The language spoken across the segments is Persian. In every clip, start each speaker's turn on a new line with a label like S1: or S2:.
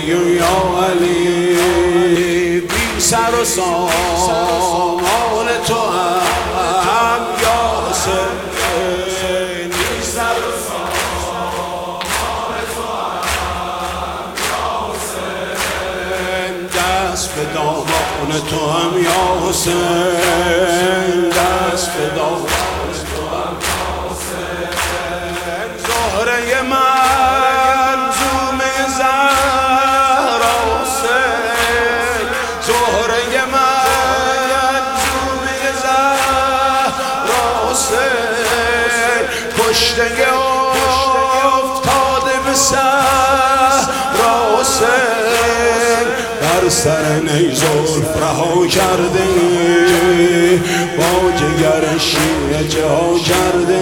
S1: یا علی، بی سر و سامان تو هم یا حسین، بی سر و سامان تو هم یا حسین، دست به دامان تو هم یا حسین، دست به دامان تو هم یا حسین، زهره منظومه زهرا حسین، زهره منظومه زهرا حسین، کشته افتاده به صحرا حسین، بر سر نیزلف رها کرده با جگر شیعه جا کرده،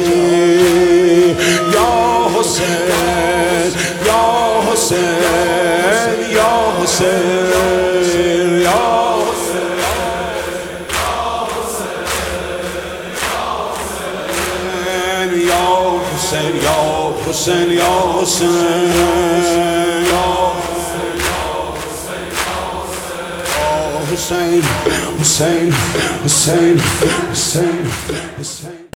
S1: یا حسین یا حسین یا حسین یا حسین یا حسین یا حسین یا حسین یا حسین حسین حسین حسین حسین